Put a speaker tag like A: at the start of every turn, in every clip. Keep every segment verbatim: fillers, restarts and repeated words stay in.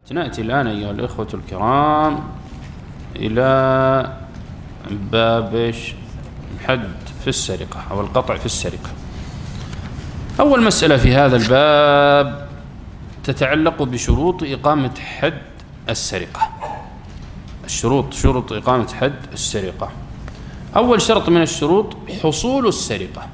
A: نأتي الآن أيها الإخوة الكرام إلى باب الحد في السرقة أو القطع في السرقة. أول مسألة في هذا الباب تتعلق بشروط إقامة حد السرقة. الشروط شروط إقامة حد السرقة. أول شرط من الشروط حصول السرقة،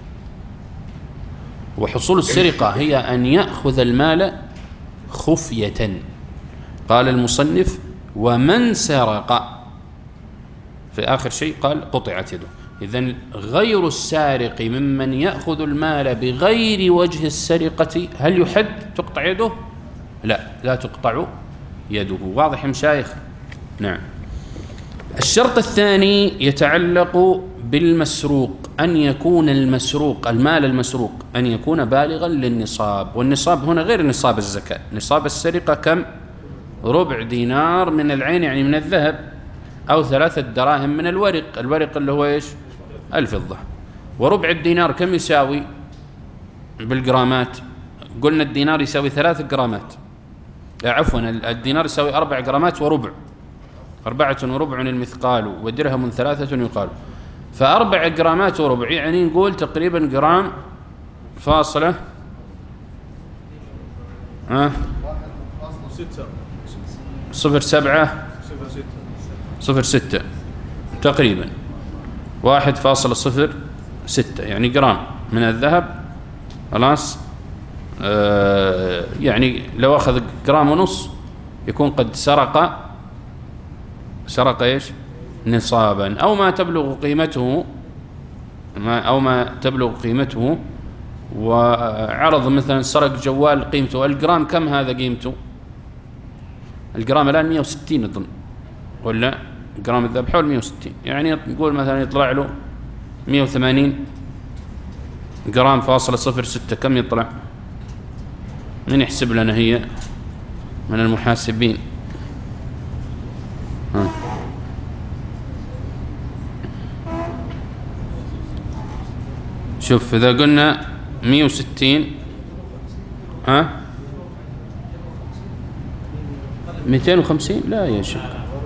A: وحصول السرقة هي أن يأخذ المال خفية. قال المصنف ومن سرق، في آخر شيء قال قطعت يده. إذن غير السارق ممن يأخذ المال بغير وجه السرقة هل يحد تقطع يده؟ لا، لا تقطع يده. واضح يا مشايخ؟ نعم. الشرط الثاني يتعلق بالمسروق، أن يكون المسروق المال المسروق أن يكون بالغا للنصاب، والنصاب هنا غير نصاب الزكاة. نصاب السرقة كم؟ ربع دينار من العين يعني من الذهب، أو ثلاثة دراهم من الورق. الورق اللي هو إيش؟ الفضة. وربع الدينار كم يساوي بالجرامات؟ قلنا الدينار يساوي ثلاث جرامات، عفوا الدينار يساوي أربع جرامات وربع، أربعة وربع المثقال ودرهم ثلاثة يقال، فأربع جرامات وربع يعني نقول تقريبا جرام فاصلة ها صفر سبعة صفر ستة تقريبا واحد فاصلة صفر ستة يعني جرام من الذهب. خلاص آه يعني لو أخذ جرام ونص يكون قد سرق سرق إيش؟ نصابا، أو ما تبلغ قيمته ما أو ما تبلغ قيمته. وعرض مثلا سرق جوال قيمته الجرام كم هذا قيمته؟ الجرام الآن مئة وستين أظن، ولا جرام الذهب حول مئة وستين، يعني نقول مثلا يطلع له مئة وثمانين جرام فاصلة صفر ستة. كم يطلع؟ من يحسب لنا هي من المحاسبين؟ ها. شوف إذا قلنا مئة وستين ها مئتين وخمسين، لا يا شيخ،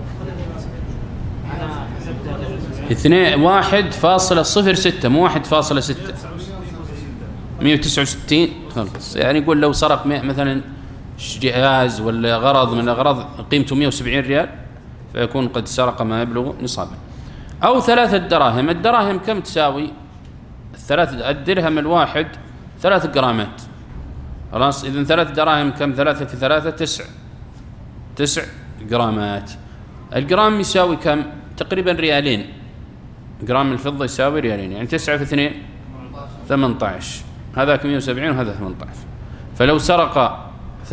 A: اثنين واحد فاصلة صفر ستة مو واحد فاصلة ستة، مئة وتسعة وستين. خلاص يعني يقول لو سرق مثلا جهاز ولا غرض من الأغراض قيمته مئة وسبعين ريال فيكون قد سرق ما يبلغ نصابا. أو ثلاثة دراهم. الدراهم كم تساوي؟ الثلاثة الدرهم الواحد ثلاث جرامات. خلاص إذن ثلاث دراهم كم؟ ثلاثة في ثلاثة تسع تسع جرامات. الجرام يساوي كم؟ تقريبا ريالين. جرام الفضة يساوي ريالين، يعني تسعة في اثنين ثمانية عشر، هذاك مئة وسبعين وهذا ثمانية عشر. فلو سرق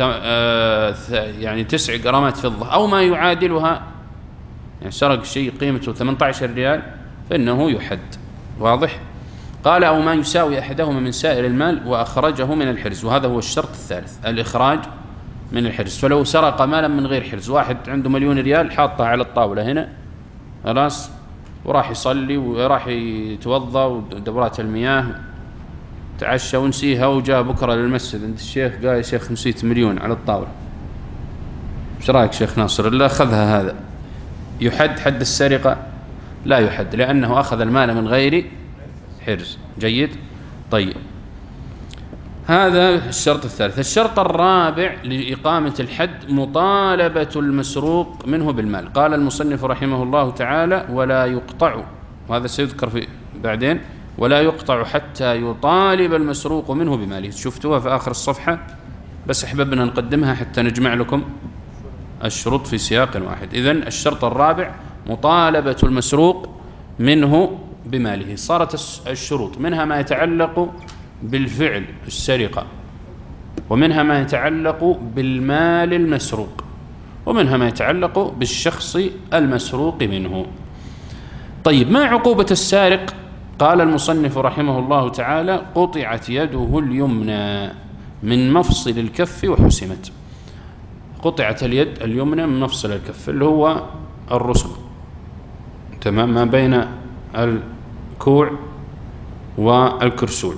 A: يعني تسع جرامات فضة أو ما يعادلها، يعني سرق شيء قيمته ثمانية عشر ريال فإنه يحد. واضح؟ قال أو ما يساوي أحدهما من سائر المال وأخرجه من الحرز، وهذا هو الشرط الثالث، الإخراج من الحرز. فلو سرق مالا من غير حرز، واحد عنده مليون ريال حاطها على الطاولة هنا خلاص، وراح يصلي وراح يتوضأ ودورات المياه تعشى ونسيها، وجاء بكرة للمسجد عند الشيخ قال يا شيخ نسيت مليون على الطاولة، ايش رايك شيخ ناصر؟ اللي أخذها هذا يحد حد السرقة؟ لا يحد، لأنه أخذ المال من غير حرز. جيد؟ طيب هذا الشرط الثالث. الشرط الرابع لإقامة الحد مطالبة المسروق منه بالمال. قال المصنف رحمه الله تعالى ولا يقطع، وهذا سيذكر في بعدين، ولا يقطع حتى يطالب المسروق منه بماله. شفتوها في آخر الصفحة، بس أحببنا نقدمها حتى نجمع لكم الشروط في سياق واحد. إذن الشرط الرابع مطالبة المسروق منه بماله. صارت الشروط منها ما يتعلق بالفعل السرقة، ومنها ما يتعلق بالمال المسروق، ومنها ما يتعلق بالشخص المسروق منه. طيب ما عقوبة السارق؟ قال المصنف رحمه الله تعالى قطعت يده اليمنى من مفصل الكف وحسمت. قطعت اليد اليمنى من مفصل الكف اللي هو الرسل، تمام، ما بين الكوع والكرسول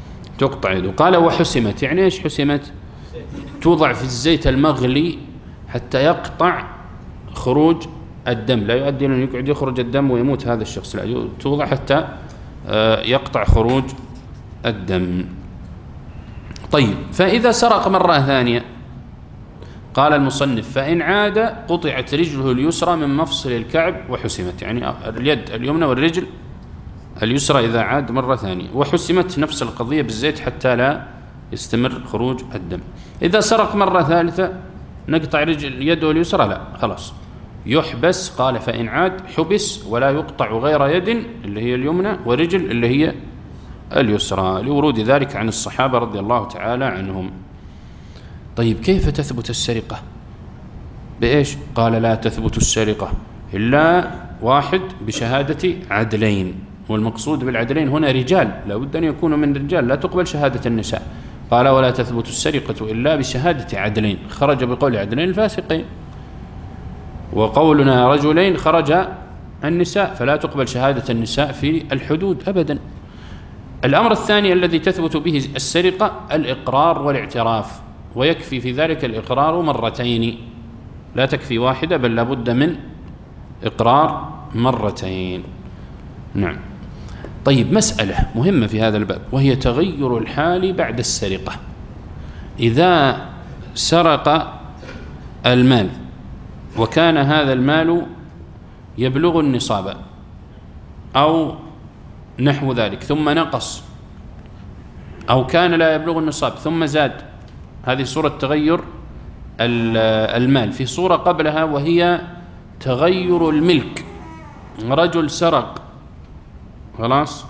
A: تقطع يده. قال وحسمت، يعني ايش حسمت؟ توضع في الزيت المغلي حتى يقطع خروج الدم، لا يؤدي إلى أن يقعد يخرج الدم ويموت هذا الشخص، لا، توضع حتى يقطع خروج الدم. طيب، فإذا سرق مرة ثانية، قال المصنف: فإن عاد قطعت رجله اليسرى من مفصل الكعب وحسمت، يعني اليد اليمنى والرجل اليسرى إذا عاد مرة ثانية، وحسمت نفس القضية بالزيت حتى لا يستمر خروج الدم. إذا سرق مرة ثالثة نقطع رجل يده اليسرى؟ لا، خلاص يحبس. قال: فإن عاد حبس ولا يقطع غير يد اللي هي اليمنى ورجل اللي هي اليسرى، لورود ذلك عن الصحابة رضي الله تعالى عنهم. طيب، كيف تثبت السرقة؟ بإيش؟ قال: لا تثبت السرقة إلا واحد بشهادة عدلين، والمقصود بالعدلين هنا رجال، لا بد أن يكونوا من رجال، لا تقبل شهادة النساء. قال: ولا تثبت السرقة إلا بشهادة عدلين، خرج بقول عدلين الفاسقين، وقولنا رجلين خرج النساء، فلا تقبل شهادة النساء في الحدود أبدا. الأمر الثاني الذي تثبت به السرقة الإقرار والاعتراف، ويكفي في ذلك الإقرار مرتين، لا تكفي واحدة، بل لابد من إقرار مرتين. نعم. طيب، مسألة مهمة في هذا الباب، وهي تغير الحال بعد السرقة. إذا سرق المال وكان هذا المال يبلغ النصاب أو نحو ذلك ثم نقص، أو كان لا يبلغ النصاب ثم زاد، هذه صورة تغير المال. في صورة قبلها وهي تغير الملك، رجل سرق خلاص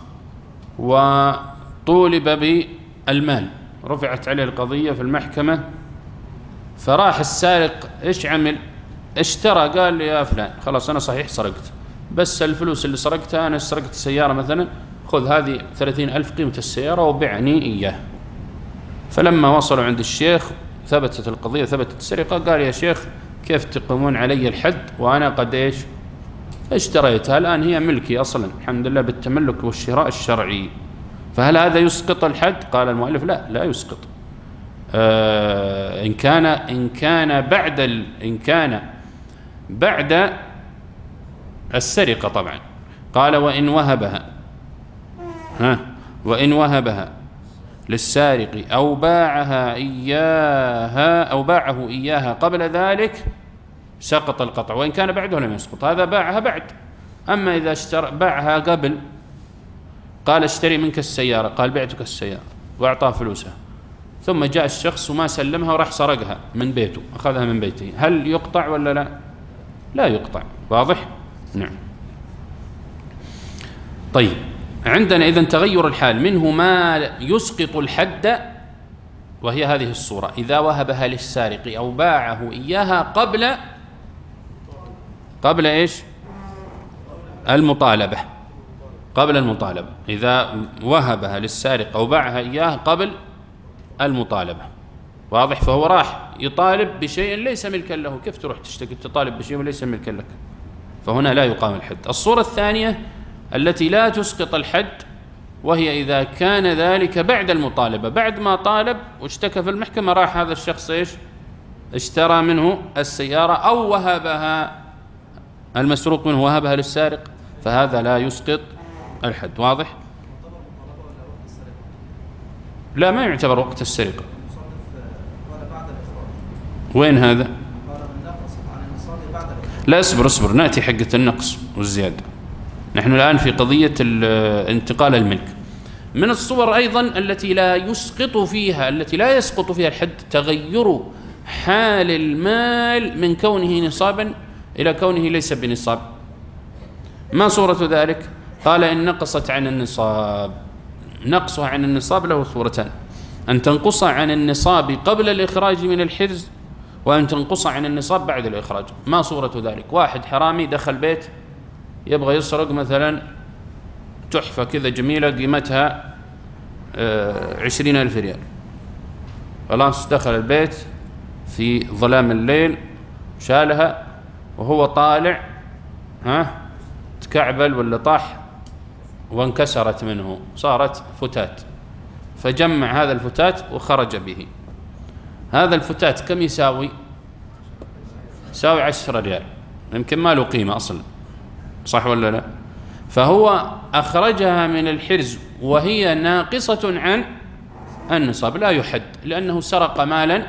A: وطولب بالمال، رفعت عليه القضية في المحكمة، فراح السارق إيش عمل؟ اشترى، قال لي: يا فلان خلاص أنا صحيح سرقت، بس الفلوس اللي سرقتها، أنا سرقت السيارة مثلا، خذ هذه ثلاثين ألف قيمة السيارة وبعني إياه. فلما وصلوا عند الشيخ ثبتت القضية، ثبتت السرقة، قال: يا شيخ كيف تقيمون علي الحد وأنا قد إيش اشتريتها، الآن هي ملكي أصلا، الحمد لله بالتملك والشراء الشرعي، فهل هذا يسقط الحد؟ قال المؤلف: لا، لا يسقط. آه إن كان إن كان بعد ال إن كان بعد السرقة طبعا. قال: وإن وهبها ها وإن وهبها للسارق أو باعها إياها أو باعه إياها قبل ذلك سقط القطع، وإن كان بعده لم يسقط. هذا باعها بعد. أما إذا اشترى باعها قبل، قال: اشتري منك السيارة، قال: بعتك السيارة، وأعطاه فلوسها، ثم جاء الشخص وما سلمها وراح سرقها من بيته، أخذها من بيته، هل يقطع ولا لا؟ لا يقطع. واضح؟ نعم. طيب، عندنا إذن تغير الحال، منه ما يسقط الحد، وهي هذه الصورة: إذا وهبها للسارق أو باعه إياها قبل قبل إيش؟ المطالبة، قبل المطالبة. إذا وهبها للسارق أو باعها إياها قبل المطالبة. واضح؟ فهو راح يطالب بشيء ليس ملكا له، كيف تروح تشتكي تطالب بشيء ليس ملكا لك؟ فهنا لا يقام الحد. الصورة الثانية التي لا تسقط الحد، وهي إذا كان ذلك بعد المطالبة، بعد ما طالب واشتكى في المحكمة، راح هذا الشخص إيش؟ اشترى منه السيارة أو وهبها، المسروق منه وهبها للسارق، فهذا لا يسقط الحد. واضح؟ لا، ما يعتبر وقت السرقة. وين هذا؟ لا، اصبر اصبر، نأتي حقة النقص والزيادة. نحن الآن في قضية انتقال الملك. من الصور أيضا التي لا يسقط فيها التي لا يسقط فيها الحد تغير حال المال من كونه نصابا إلى كونه ليس بنصاب. ما صورة ذلك؟ قال: إن نقصت عن النصاب. نقصها عن النصاب له صورتان: أن تنقص عن النصاب قبل الإخراج من الحرز، وأن تنقص عن النصاب بعد الإخراج. ما صورة ذلك؟ واحد حرامي دخل بيت يبغى يسرق مثلا تحفة كذا جميلة قيمتها عشرين ألف ريال، خلاص دخل البيت في ظلام الليل، شالها وهو طالع ها تكعبل ولا طاح وانكسرت منه، صارت فتات، فجمع هذا الفتات وخرج به. هذا الفتات كم يساوي؟ يساوي عشرة ريال، يمكن ما له قيمة أصلا، صح ولا لا؟ فهو أخرجها من الحرز وهي ناقصة عن النصاب، لا يحد لأنه سرق مالا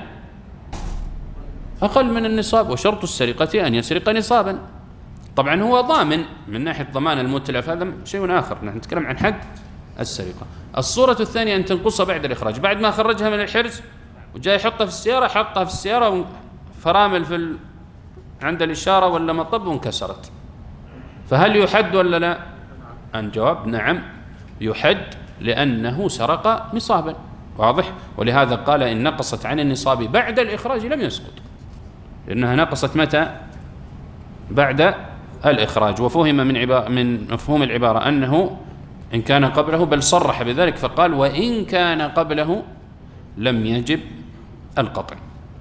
A: أقل من النصاب، وشرط السرقة أن يسرق نصابا. طبعا هو ضامن من ناحية ضمان المتلف، هذا شيء آخر، نحن نتكلم عن حد السرقة. الصورة الثانية أن تنقص بعد الإخراج، بعد ما خرجها من الحرز وجاي يحطها في السيارة، حطها في السيارة فرامل في ال... عند الإشارة ولا مطب وانكسرت، فهل يحد ولا لا؟ الجواب نعم يحد، لأنه سرق نصابا، واضح؟ ولهذا قال إن نقصت عن النصاب بعد الإخراج لم يسقط، لأنها نقصت متى؟ بعد الإخراج. وفهم من عبارة من مفهوم العبارة أنه إن كان قبله، بل صرح بذلك فقال وإن كان قبله لم يجب القطع.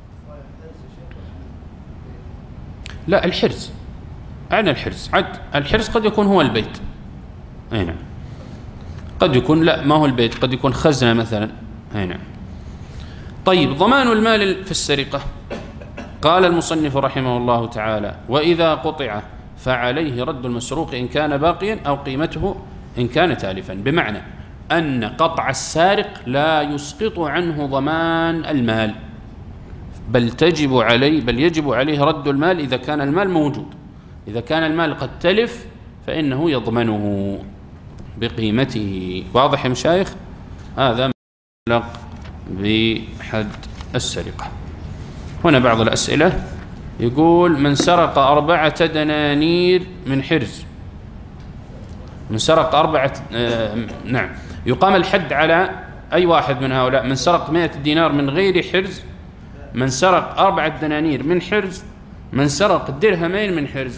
A: لا، الحرز عن الحرز، عد الحرز قد يكون هو البيت، أي نعم، قد يكون لا ما هو البيت، قد يكون خزنة مثلا، أي نعم. طيب، ضمان المال في السرقة، قال المصنف رحمه الله تعالى وإذا قطع فعليه رد المسروق إن كان باقيا أو قيمته إن كان تالفا، بمعنى أن قطع السارق لا يسقط عنه ضمان المال، بل تجب عليه بل يجب عليه رد المال إذا كان المال موجود. إذا كان المال قد تلف فإنه يضمنه بقيمته. واضح يا مشايخ؟ هذا متعلق بحد السرقة. هنا بعض الأسئلة، يقول من سرق أربعة دنانير من حرز، من سرق أربعة آه نعم، يقام الحد على أي واحد من هؤلاء؟ من سرق مائة دينار من غير حرز، من سرق أربعة دنانير من حرز، من سرق درهمين من حرز.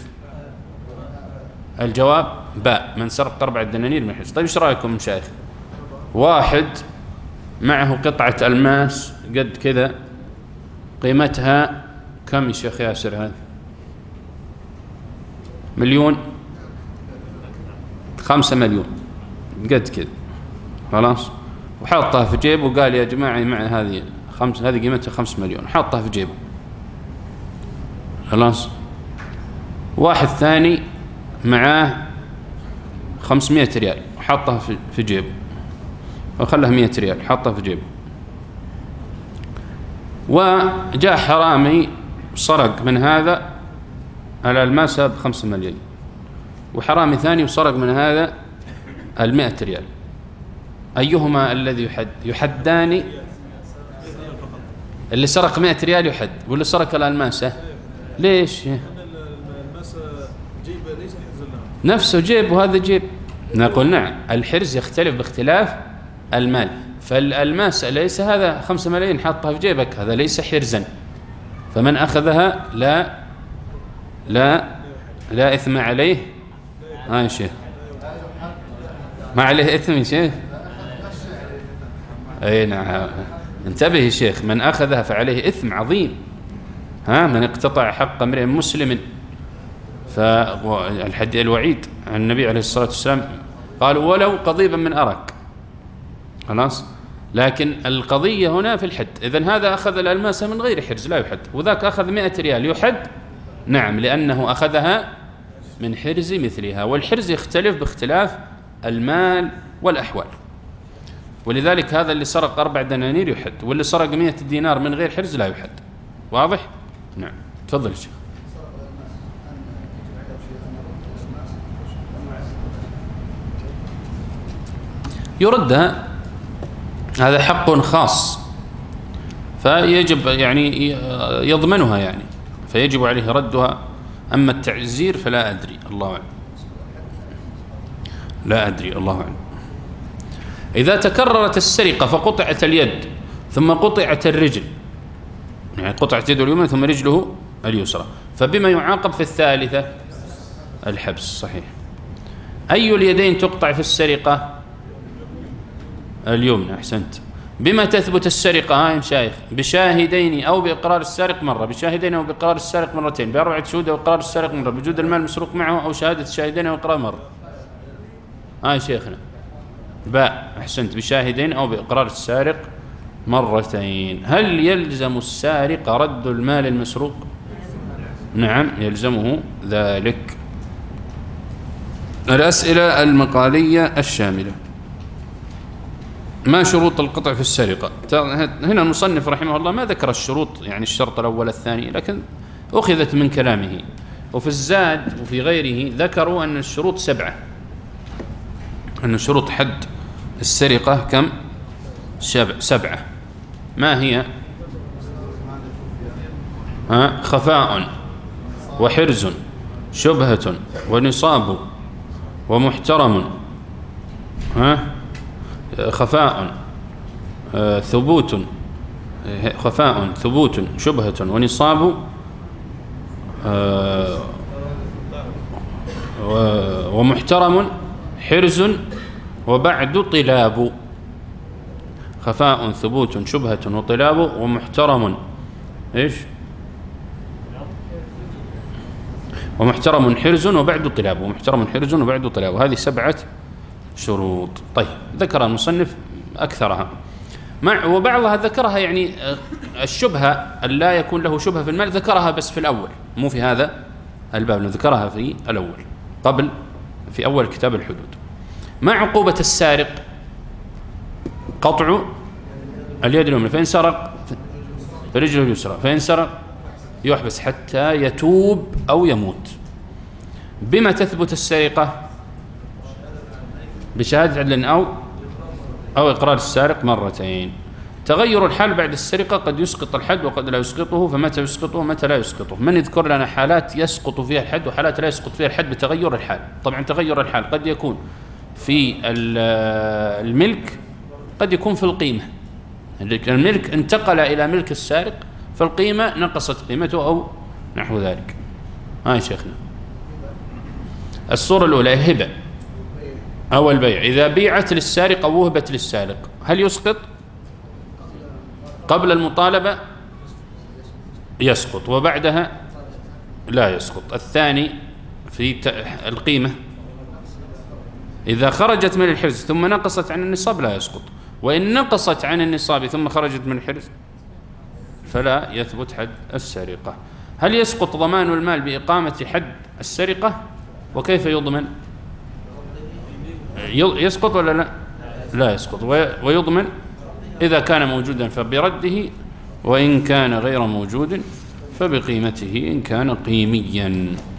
A: الجواب باء، من سرق أربعة دنانير من حرز. طيب ايش رأيكم مشايخ؟ واحد معه قطعة ألماس قد كذا، قيمتها كم يا شيخ ياسر؟ هذا مليون، خمسة مليون قد كذا، خلاص، وحاطها في جيبه وقال يا جماعة معي هذه خمس، هذه قيمتها خمس مليون، حاطها في جيبه، خلاص. واحد ثاني معاه خمسمائة ريال وحاطها في في جيبه، وخلها مائة ريال حاطها في جيبه، وجاء حرامي سرق من هذا الألماس بخمسة مليون، وحرامي ثاني وسرق من هذا المائة ريال، أيهما الذي يحد؟ يحدان. اللي سرق مائة ريال يحد، واللي سرق الألماس ليش؟ نفسه جيب وهذا جيب. نقول نعم، الحرز يختلف باختلاف المال، فالألماس ليس هذا خمسة ملايين حاطها في جيبك، هذا ليس حرزا، فمن أخذها لا لا لا إثم عليه. ها يا شيخ، ما عليه إثم يا شيخ؟ أي نعم، انتبه يا شيخ، من أخذها فعليه إثم عظيم، ها، من اقتطع حق امرئ مسلم. فالحديث الوعيد عن النبي عليه الصلاة والسلام قال ولو قضيبا من أرك، خلاص. لكن القضية هنا في الحد، إذن هذا أخذ الألماس من غير حرز لا يحد، وذاك أخذ مائة ريال يحد، نعم، لأنه أخذها من حرز مثلها، والحرز يختلف باختلاف المال والأحوال. ولذلك هذا اللي سرق أربع دنانير يحد، واللي سرق مائة دينار من غير حرز لا يحد. واضح؟ نعم، تفضل يا شيخ. يردها، هذا حق خاص فيجب يعني يضمنها يعني، فيجب عليه ردها. أما التعزير فلا أدري، الله أعلم، لا أدري، الله أعلم. إذا تكررت السرقة فقطعت اليد ثم قطعت الرجل، يعني قطعت يده اليمنى ثم رجله اليسرى، فبما يعاقب في الثالثة؟ الحبس، صحيح. أي اليدين تقطع في السرقة؟ اليمنى، أحسنت. بما تثبت السرقة؟ ها يا مشايخ، بشاهدين أو بإقرار السارق مرة، بشاهدين أو بإقرار السارق مرتين، بأربعة شهود أو إقرار السارق مرة، بوجود المال المسروق معه أو شهادة الشاهدين أو إقرار مرة. ها يا شيخنا، باء، أحسنت، بشاهدين أو بإقرار السارق مرتين. هل يلزم السارق رد المال المسروق؟ نعم يلزمه ذلك. الأسئلة المقالية الشاملة. ما شروط القطع في السرقة؟ هنا المصنف رحمه الله ما ذكر الشروط، يعني الشرط الأول الثاني، لكن أخذت من كلامه. وفي الزاد وفي غيره ذكروا أن الشروط سبعة، أن شروط حد السرقة كم؟ سبعة. ما هي؟ ها؟ خفاء وحرز شبهة ونصاب ومحترم. ها؟ خفاء آه ثبوت خفاء ثبوت شبهة ونصاب آه ومحترم حرز وبعد طلاب. خفاء ثبوت شبهة وطلاب ومحترم ايش؟ ومحترم حرز وبعد طلاب. ومحترم حرز وبعد طلاب. هذه سبعة شروط. طيب ذكر المصنف أكثرها، مع وبعضها ذكرها يعني الشبهة أن لا يكون له شبهة في المال ذكرها بس في الأول، مو في هذا الباب، ذكرها في الأول قبل في أول كتاب الحدود. ما عقوبة السارق؟ قطع اليد اليمنى، فإن سرق فرجله اليسرى، فإن سرق يحبس حتى يتوب أو يموت. بما تثبت السرقة؟ بشهادة عدل أو أو إقرار السارق مرتين. تغير الحال بعد السرقة قد يسقط الحد وقد لا يسقطه، فمتى يسقطه ومتى لا يسقطه؟ من يذكر لنا حالات يسقط فيها الحد وحالات لا يسقط فيها الحد بتغير الحال؟ طبعا تغير الحال قد يكون في الملك، قد يكون في القيمة. الملك انتقل إلى ملك السارق فالقيمة نقصت قيمته أو نحو ذلك. هاي شيخنا. الصورة الأولى هبة أو البيع. إذا بيعت للسارق أو وهبت للسارق هل يسقط؟ قبل المطالبة يسقط وبعدها لا يسقط. الثاني في القيمة إذا خرجت من الحرز ثم نقصت عن النصاب لا يسقط، وإن نقصت عن النصاب ثم خرجت من الحرز فلا يثبت حد السرقة. هل يسقط ضمان المال بإقامة حد السرقة؟ وكيف يضمن؟ يسقط ولا لا؟ لا يسقط. ويضمن إذا كان موجودا فبرده، وإن كان غير موجود فبقيمته إن كان قيميا.